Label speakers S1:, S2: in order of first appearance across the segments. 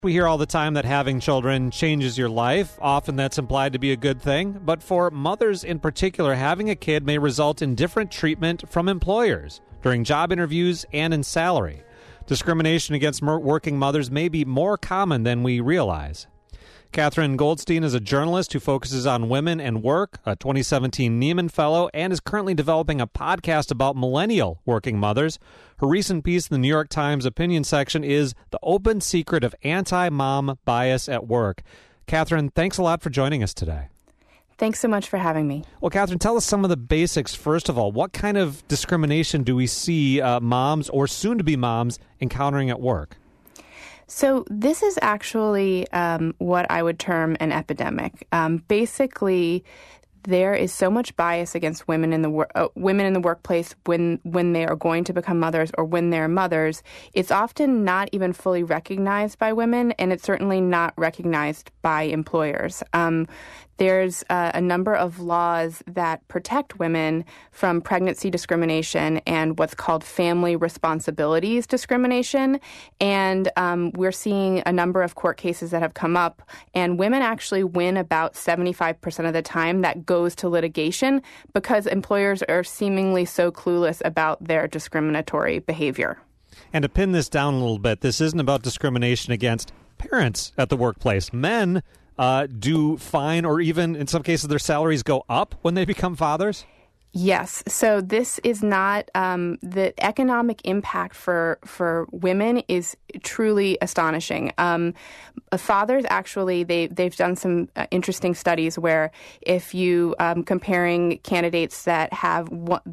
S1: We hear all the time that having children changes your life. Often that's implied to be a good thing. But for mothers in particular, having a kid may result in different treatment from employers during job interviews and in salary. Discrimination against working mothers may be more common than we realize. Catherine Goldstein is a journalist who focuses on women and work, a 2017 Nieman Fellow, and is currently developing a podcast about millennial working mothers. Her recent piece in the New York Times opinion section is The Open Secret of Anti-Mom Bias at Work. Catherine, thanks a lot for joining us today.
S2: Thanks so much for having me.
S1: Well, Catherine, tell us some of the basics. First of all, what kind of discrimination do we see moms or soon-to-be moms encountering at work?
S2: So this is actually what I would term an epidemic. Basically, there is so much bias against women in the workplace when they are going to become mothers or when they're mothers. It's often not even fully recognized by women, and it's certainly not recognized by employers. There's a number of laws that protect women from pregnancy discrimination and what's called family responsibilities discrimination. And we're seeing a number of court cases that have come up, and women actually win about 75% of the time. That goes to litigation because employers are seemingly so clueless about their discriminatory behavior.
S1: And to pin this down a little bit, this isn't about discrimination against parents at the workplace. Men do fine, or even in some cases their salaries go up when they become fathers?
S2: Yes. So this is not the economic impact for women is truly astonishing. Fathers actually they've done some interesting studies where if you comparing candidates that have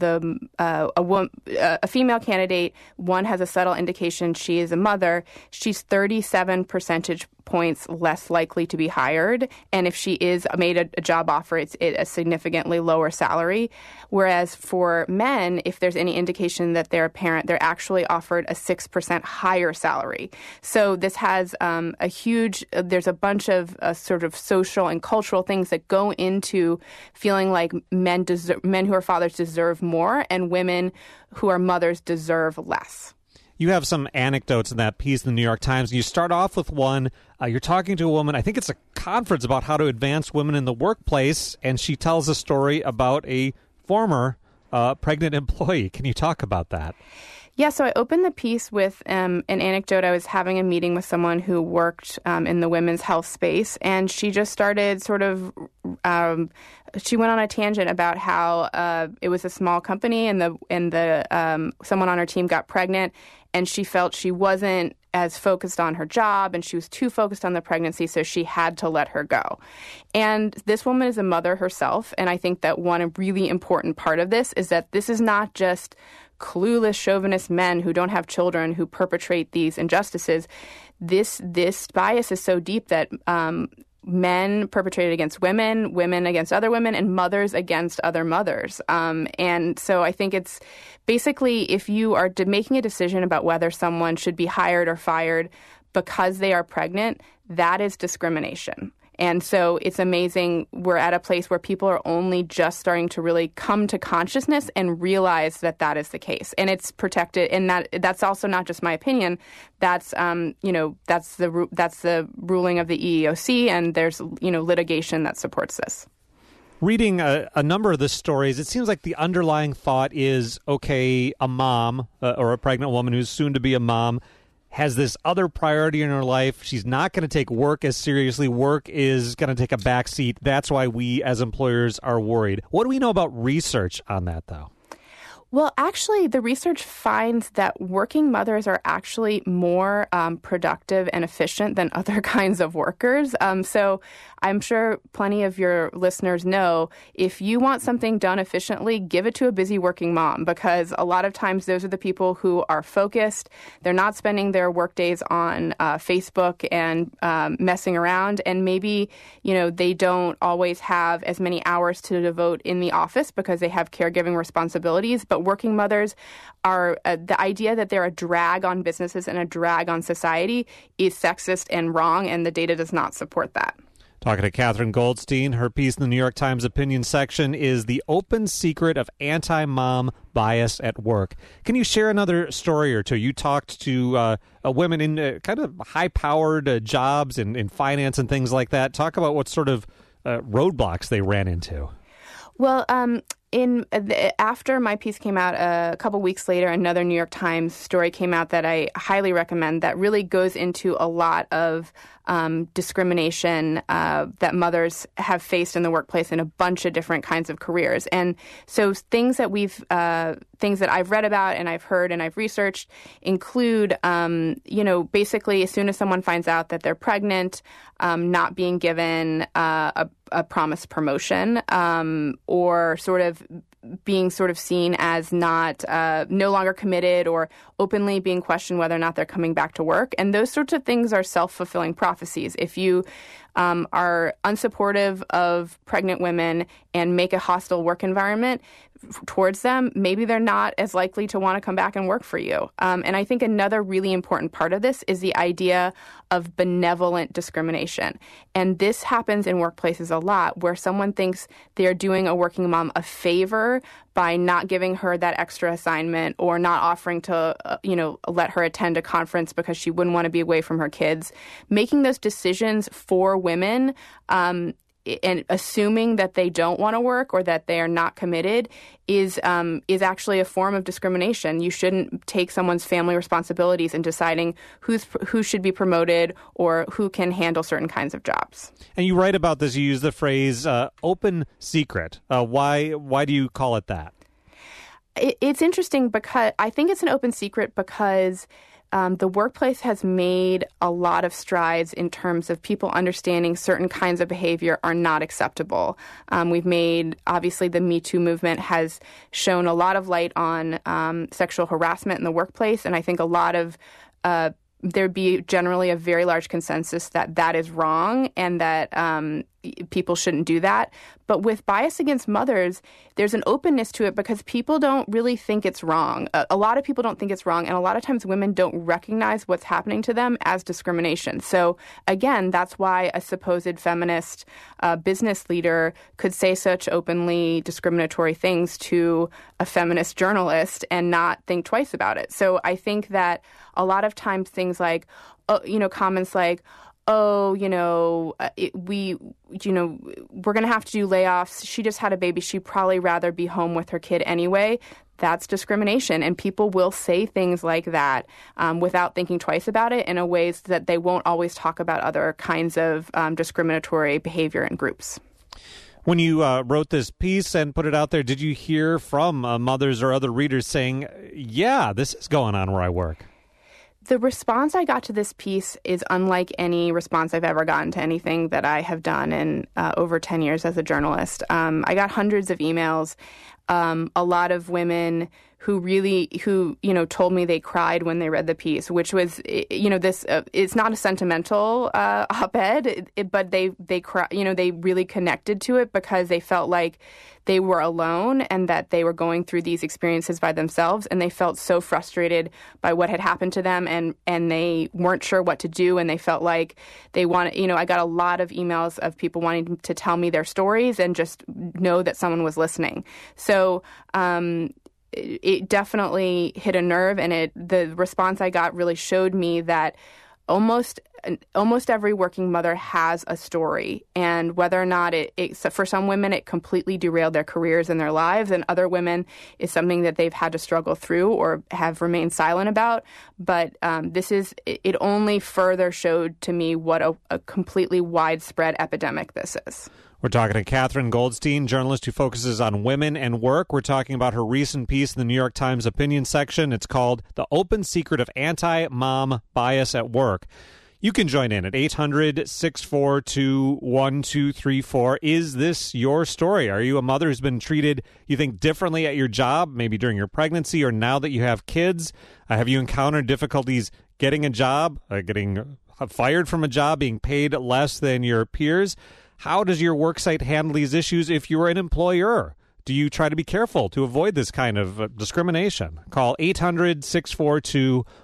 S2: a female candidate, one has a subtle indication she is a mother, she's 37 percentage points less likely to be hired, and if she is made a job offer, it's a significantly lower salary. Whereas for men, if there's any indication that they're a parent, they're actually offered a 6% higher salary. So this has there's a bunch of sort of social and cultural things that go into feeling like men who are fathers deserve more and women who are mothers deserve less.
S1: You have some anecdotes in that piece in the New York Times. You start off with one. You're talking to a woman. I think it's a conference about how to advance women in the workplace, and she tells a story about a former pregnant employee. Can you talk about that?
S2: Yeah, so I opened the piece with an anecdote. I was having a meeting with someone who worked in the women's health space, and she just started she went on a tangent about how it was a small company and someone on her team got pregnant, and she felt she wasn't as focused on her job and she was too focused on the pregnancy, so she had to let her go. And this woman is a mother herself, and I think that one really important part of this is that this is not just clueless chauvinist men who don't have children who perpetrate these injustices. This bias is so deep that men perpetrate it against women, women against other women, and mothers against other mothers. And so I think it's basically if you are making a decision about whether someone should be hired or fired because they are pregnant, that is discrimination. And so it's amazing we're at a place where people are only just starting to really come to consciousness and realize that that is the case. And it's protected, and that's also not just my opinion. That's that's the ruling of the EEOC, and there's litigation that supports this.
S1: Reading a number of the stories, it seems like the underlying thought is, okay, a mom or a pregnant woman who's soon to be a mom has this other priority in her life. She's not going to take work as seriously. Work is going to take a back seat. That's why we as employers are worried. What do we know about research on that, though?
S2: Well, actually, the research finds that working mothers are actually more productive and efficient than other kinds of workers. So I'm sure plenty of your listeners know if you want something done efficiently, give it to a busy working mom, because a lot of times those are the people who are focused. They're not spending their work days on Facebook and messing around. And maybe, they don't always have as many hours to devote in the office because they have caregiving responsibilities. But working mothers are the idea that they're a drag on businesses and a drag on society is sexist and wrong, and the data does not support that.
S1: Talking to Catherine Goldstein. Her piece in the New York Times opinion section is The Open Secret of Anti-Mom Bias at Work. Can you share another story or two? You talked to women in kind of high-powered jobs in finance and things like that. Talk about what sort of roadblocks they ran into.
S2: Well, after my piece came out a couple weeks later, another New York Times story came out that I highly recommend that really goes into a lot of discrimination that mothers have faced in the workplace in a bunch of different kinds of careers. And so things that I've read about and I've heard and I've researched include, basically as soon as someone finds out that they're pregnant, not being given a promised promotion, or sort of being sort of seen as not no longer committed, or openly being questioned whether or not they're coming back to work. And those sorts of things are self-fulfilling prophecies. If you are unsupportive of pregnant women and make a hostile work environment towards them, maybe they're not as likely to want to come back and work for you. And I think another really important part of this is the idea of benevolent discrimination. And this happens in workplaces a lot, where someone thinks they're doing a working mom a favor by not giving her that extra assignment, or not offering to, let her attend a conference because she wouldn't want to be away from her kids. Making those decisions for women, and assuming that they don't want to work or that they are not committed is actually a form of discrimination. You shouldn't take someone's family responsibilities in deciding who should be promoted or who can handle certain kinds of jobs.
S1: And you write about this. You use the phrase "open secret." Why do you call it that?
S2: It's interesting because I think it's an open secret because the workplace has made a lot of strides in terms of people understanding certain kinds of behavior are not acceptable. Obviously, the Me Too movement has shone a lot of light on sexual harassment in the workplace, and I think a lot of there'd be generally a very large consensus that that is wrong and that people shouldn't do that. But with bias against mothers, there's an openness to it because people don't really think it's wrong. A lot of people don't think it's wrong, and a lot of times women don't recognize what's happening to them as discrimination. So again, that's why a supposed feminist business leader could say such openly discriminatory things to a feminist journalist and not think twice about it. So I think that a lot of times things like, comments like, we're going to have to do layoffs. She just had a baby. She'd probably rather be home with her kid anyway. That's discrimination. And people will say things like that without thinking twice about it in a ways that they won't always talk about other kinds of discriminatory behavior in groups.
S1: When you wrote this piece and put it out there, did you hear from mothers or other readers saying, yeah, this is going on where I work?
S2: The response I got to this piece is unlike any response I've ever gotten to anything that I have done in over 10 years as a journalist. I got hundreds of emails, a lot of women who told me they cried when they read the piece, which was, it's not a sentimental op-ed, but they cry, they really connected to it because they felt like they were alone and that they were going through these experiences by themselves, and they felt so frustrated by what had happened to them, and they weren't sure what to do, and they felt like they wanted, I got a lot of emails of people wanting to tell me their stories and just know that someone was listening. So, it definitely hit a nerve, and the response I got really showed me that almost every working mother has a story, and whether or not for some women it completely derailed their careers and their lives, and other women is something that they've had to struggle through or have remained silent about. But it only further showed to me what a completely widespread epidemic this is.
S1: We're talking to Catherine Goldstein, journalist who focuses on women and work. We're talking about her recent piece in the New York Times opinion section. It's called The Open Secret of Anti-Mom Bias at Work. You can join in at 800-642-1234. Is this your story? Are you a mother who's been treated, you think, differently at your job, maybe during your pregnancy or now that you have kids? Have you encountered difficulties getting a job, getting fired from a job, being paid less than your peers? How does your worksite handle these issues if you're an employer? Do you try to be careful to avoid this kind of discrimination? Call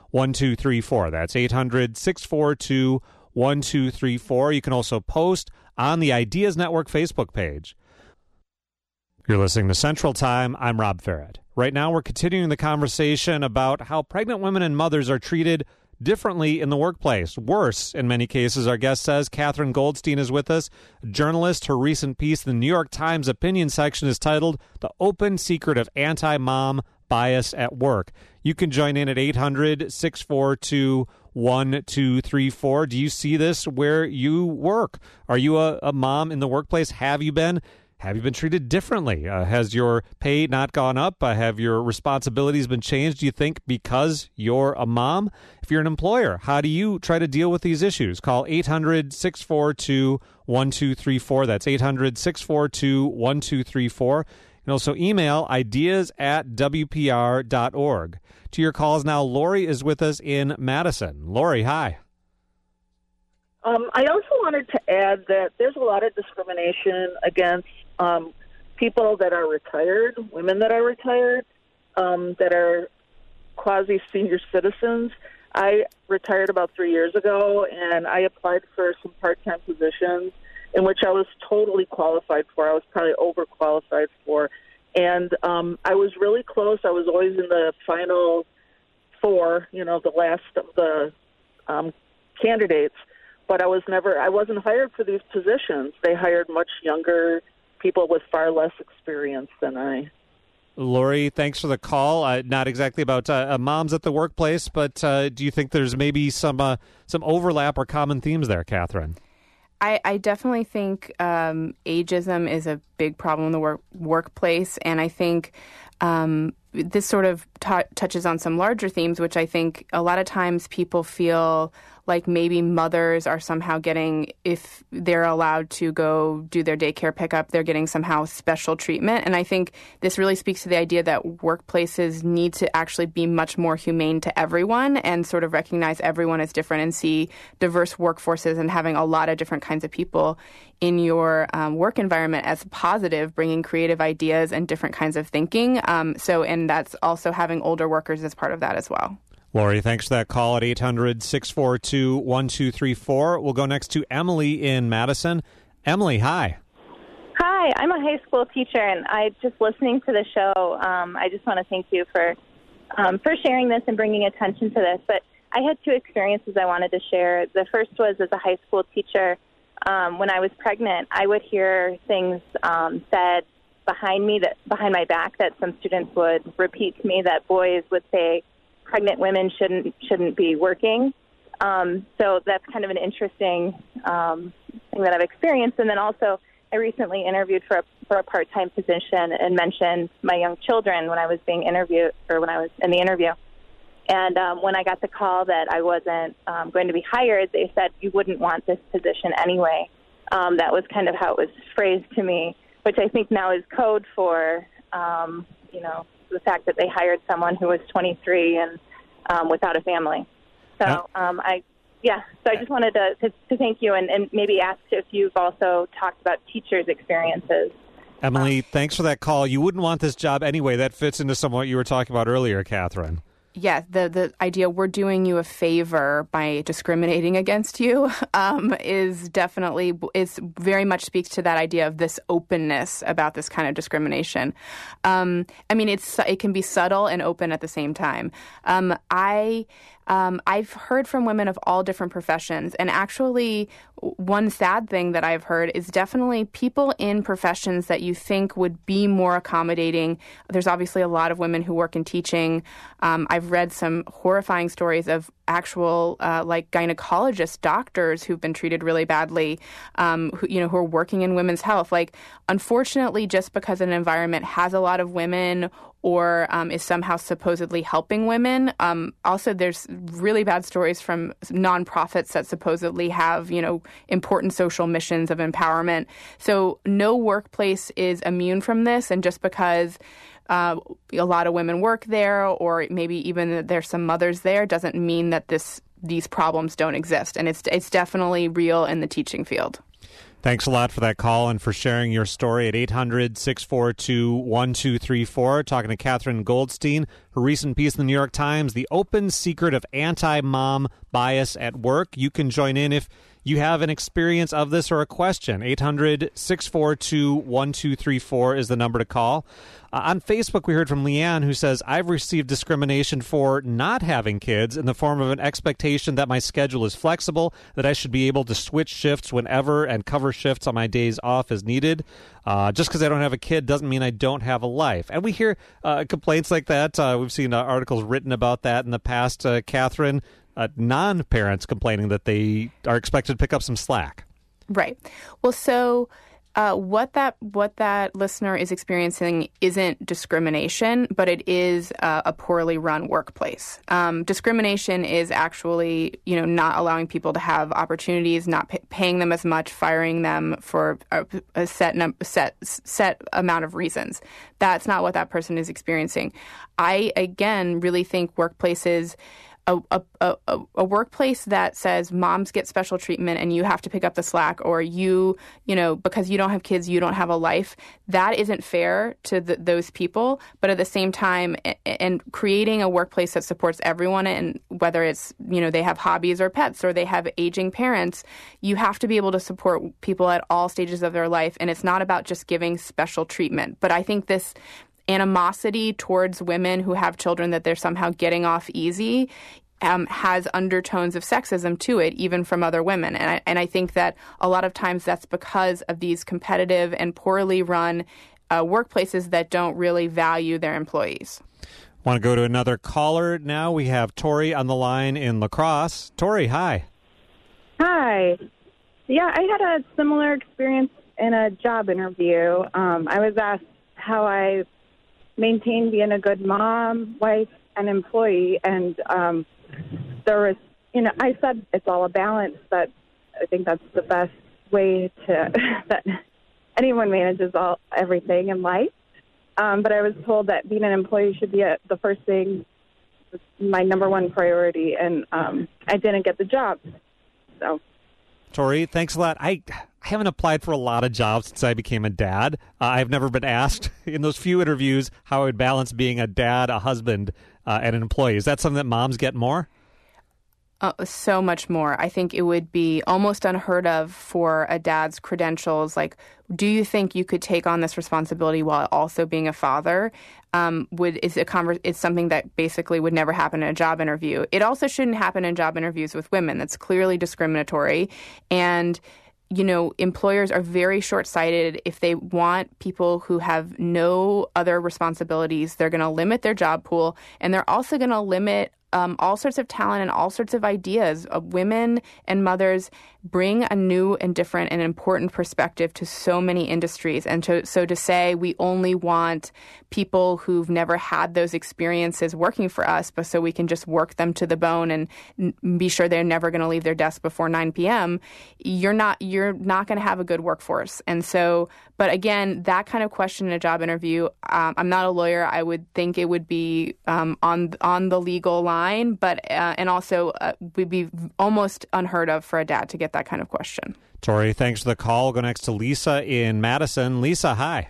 S1: 800-642-1234. That's 800-642-1234. You can also post on the Ideas Network Facebook page. You're listening to Central Time. I'm Rob Farrett. Right now, we're continuing the conversation about how pregnant women and mothers are treated differently in the workplace. Worse, in many cases, our guest says. Catherine Goldstein is with us, a journalist. Her recent piece in the New York Times opinion section is titled The Open Secret of Anti-Mom Bias at Work. You can join in at 800-642-1234. Do you see this where you work? Are you a mom in the workplace? Have you been? Have you been treated differently? Has your pay not gone up? Have your responsibilities been changed, do you think, because you're a mom? If you're an employer, how do you try to deal with these issues? Call 800-642-1234. That's 800-642-1234. You can also email ideas@wpr.org. To your calls now, Lori is with us in Madison. Lori, hi.
S3: I also wanted to add that there's a lot of discrimination against people that are retired, women that are retired, that are quasi-senior citizens. I retired about 3 years ago, and I applied for some part-time positions in which I was totally qualified for. I was probably overqualified for. And I was really close. I was always in the final four, the last of the candidates. But I wasn't hired for these positions. They hired much younger people with far less experience than I.
S1: Lori, thanks for the call. Not exactly about moms at the workplace, but do you think there's maybe some overlap or common themes there, Catherine?
S2: I definitely think ageism is a big problem in the workplace, and I think this sort of touches on some larger themes, which I think a lot of times people feel like maybe mothers are somehow getting, if they're allowed to go do their daycare pickup, they're getting somehow special treatment. And I think this really speaks to the idea that workplaces need to actually be much more humane to everyone and sort of recognize everyone as different and see diverse workforces and having a lot of different kinds of people in your work environment as positive, bringing creative ideas and different kinds of thinking. And that's also having older workers as part of that as well.
S1: Lori, thanks for that call at 800-642-1234. We'll go next to Emily in Madison. Emily, hi.
S4: Hi, I'm a high school teacher, and I just listening to the show. I just want to thank you for sharing this and bringing attention to this. But I had two experiences I wanted to share. The first was as a high school teacher. When I was pregnant, I would hear things said behind my back that some students would repeat to me that boys would say, pregnant women shouldn't be working. So that's kind of an interesting thing that I've experienced. And then also, I recently interviewed for a part-time position and mentioned my young children when I was being interviewed, or when I was in the interview. And when I got the call that I wasn't going to be hired, they said, you wouldn't want this position anyway. That was kind of how it was phrased to me, which I think now is code for, the fact that they hired someone who was 23 and without a family. So I just wanted to thank you and maybe ask if you've also talked about teachers' experiences.
S1: Emily, thanks for that call. You wouldn't want this job anyway. That fits into some of what you were talking about earlier, Catherine.
S2: Yeah, the idea we're doing you a favor by discriminating against you is very much speaks to that idea of this openness about this kind of discrimination. It can be subtle and open at the same time. I've heard from women of all different professions, and actually one sad thing that I've heard is definitely people in professions that you think would be more accommodating. There's obviously a lot of women who work in teaching. I've read some horrifying stories of actual like gynecologist doctors who've been treated really badly, who are working in women's health. Like, unfortunately, just because an environment has a lot of women or is somehow supposedly helping women. Also, there's really bad stories from nonprofits that supposedly have, important social missions of empowerment. So no workplace is immune from this. And just because a lot of women work there, or maybe even that there's some mothers there, doesn't mean that these problems don't exist. And it's definitely real in the teaching field.
S1: Thanks a lot for that call and for sharing your story at 800-642-1234. Talking to Catherine Goldstein, her recent piece in the New York Times, The Open Secret of Anti-Mom Bias at Work. You can join in if you have an experience of this or a question, 800-642-1234 is the number to call. On Facebook, we heard from Leanne, who says, I've received discrimination for not having kids in the form of an expectation that my schedule is flexible, that I should be able to switch shifts whenever and cover shifts on my days off as needed. Just because I don't have a kid doesn't mean I don't have a life. And we hear complaints like that. We've seen articles written about that in the past, Catherine, non-parents complaining that they are expected to pick up some slack.
S2: Right. Well, so what that listener is experiencing isn't discrimination, but it is a poorly run workplace. Discrimination is actually, not allowing people to have opportunities, not paying them as much, firing them for a set amount of reasons. That's not what that person is experiencing. I, again, really think workplaces. A workplace that says moms get special treatment and you have to pick up the slack, or because you don't have kids, you don't have a life, that isn't fair to those people. But at the same time, and creating a workplace that supports everyone, and whether it's, they have hobbies or pets or they have aging parents, you have to be able to support people at all stages of their life. And it's not about just giving special treatment. But I think this animosity towards women who have children, that they're somehow getting off easy, has undertones of sexism to it, even from other women. And I think that a lot of times that's because of these competitive and poorly run workplaces that don't really value their employees.
S1: Want to go to another caller now? We have Tori on the line in La Crosse. Tori, hi.
S5: Hi. Yeah, I had a similar experience in a job interview. I was asked how I maintain being a good mom, wife, and employee. And there was, I said it's all a balance, but I think that's the best way to that anyone manages everything in life. But I was told that being an employee should be the first thing, my number one priority, and I didn't get the job. So,
S1: Tori, thanks a lot. I haven't applied for a lot of jobs since I became a dad. I've never been asked in those few interviews how I would balance being a dad, a husband, and an employee. Is that something that moms get more?
S2: So much more. I think it would be almost unheard of for a dad's credentials. Like, do you think you could take on this responsibility while also being a father? It's something that basically would never happen in a job interview. It also shouldn't happen in job interviews with women. That's clearly discriminatory. And employers are very short-sighted. If they want people who have no other responsibilities, they're going to limit their job pool, and they're also going to limit all sorts of talent and all sorts of ideas. Women and mothers bring a new and different and important perspective to so many industries. And so to say we only want people who've never had those experiences working for us, but so we can just work them to the bone and be sure they're never going to leave their desk before 9 p.m., you're not going to have a good workforce. And so, but again, that kind of question in a job interview, I'm not a lawyer. I would think it would be on the legal line, but and also would be almost unheard of for a dad to get that kind of question.
S1: Tori, thanks for the call. We'll go next to Lisa in Madison. Lisa, hi.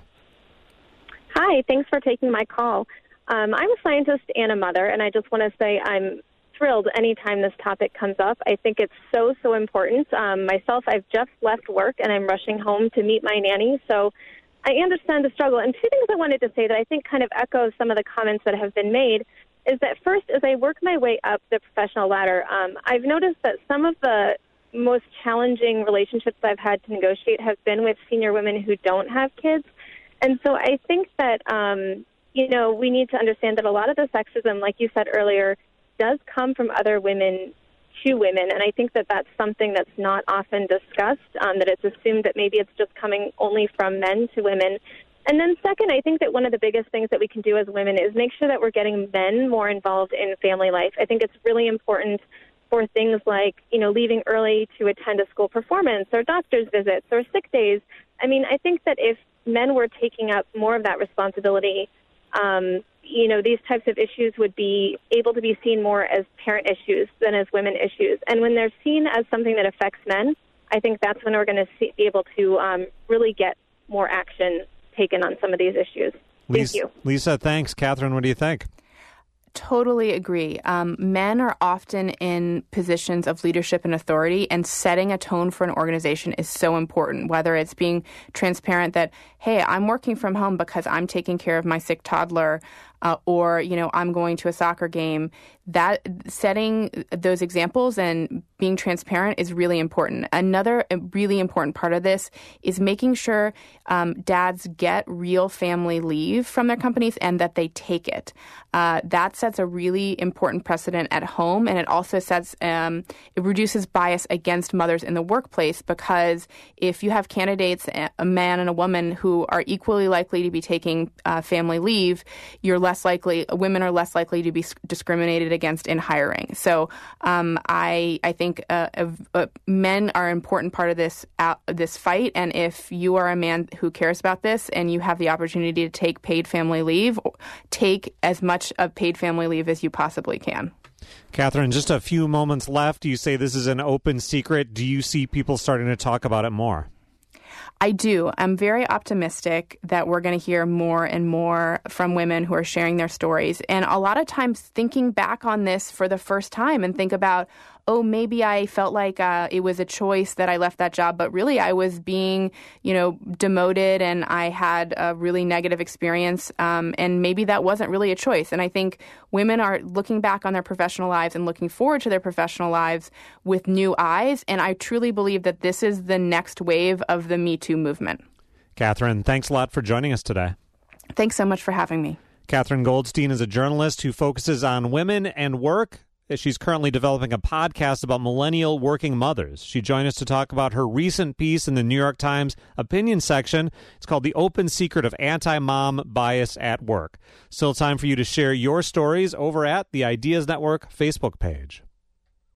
S4: Hi, thanks for taking my call. I'm a scientist and a mother, and I just want to say I'm thrilled anytime this topic comes up. I think it's so important. Myself, I've just left work, and I'm rushing home to meet my nanny, so I understand the struggle. And two things I wanted to say that I think kind of echo some of the comments that have been made is that first, as I work my way up the professional ladder, I've noticed that some of the most challenging relationships I've had to negotiate have been with senior women who don't have kids. And so I think that, we need to understand that a lot of the sexism, like you said earlier, does come from other women to women. And I think that that's something that's not often discussed, that it's assumed that maybe it's just coming only from men to women. And then second, I think that one of the biggest things that we can do as women is make sure that we're getting men more involved in family life. I think it's really important for things like, leaving early to attend a school performance or doctor's visits or sick days. I mean, I think that if men were taking up more of that responsibility, these types of issues would be able to be seen more as parent issues than as women issues. And when they're seen as something that affects men, I think that's when we're going to be able to really get more action taken on some of these issues. Thank you.
S1: Lisa, thanks. Catherine, what do you think?
S2: totally agree. Men are often in positions of leadership and authority, and setting a tone for an organization is so important, whether it's being transparent that, hey, I'm working from home because I'm taking care of my sick toddler, or, I'm going to a soccer game. That setting those examples and being transparent is really important. Another really important part of this is making sure dads get real family leave from their companies and that they take it. That sets a really important precedent at home, and it also it reduces bias against mothers in the workplace, because if you have candidates, a man and a woman, who are equally likely to be taking family leave, women are less likely to be discriminated against in hiring. So I think men are an important part of this fight, and if you are a man who cares about this and you have the opportunity to take paid family leave, take as much of paid family leave as you possibly can.
S1: Catherine, just a few moments left. You say this is an open secret. Do you see people starting to talk about it more?
S2: I do. I'm very optimistic that we're going to hear more and more from women who are sharing their stories. And a lot of times thinking back on this for the first time and think about, oh, maybe I felt like it was a choice that I left that job, but really I was being, demoted and I had a really negative experience, and maybe that wasn't really a choice. And I think women are looking back on their professional lives and looking forward to their professional lives with new eyes, and I truly believe that this is the next wave of the Me Too movement.
S1: Catherine, thanks a lot for joining us today.
S2: Thanks so much for having me.
S1: Catherine Goldstein is a journalist who focuses on women and work. She's currently developing a podcast about millennial working mothers. She joined us to talk about her recent piece in the New York Times opinion section. It's called The Open Secret of Anti-Mom Bias at Work. Still time for you to share your stories over at the Ideas Network Facebook page.